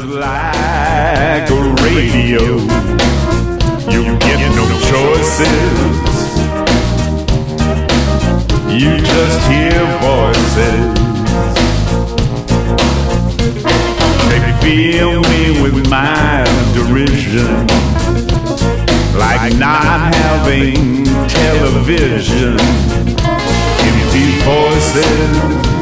was like a radio. You get no choices. You just hear voices. They fill me with my derision, like not having television. Empty voices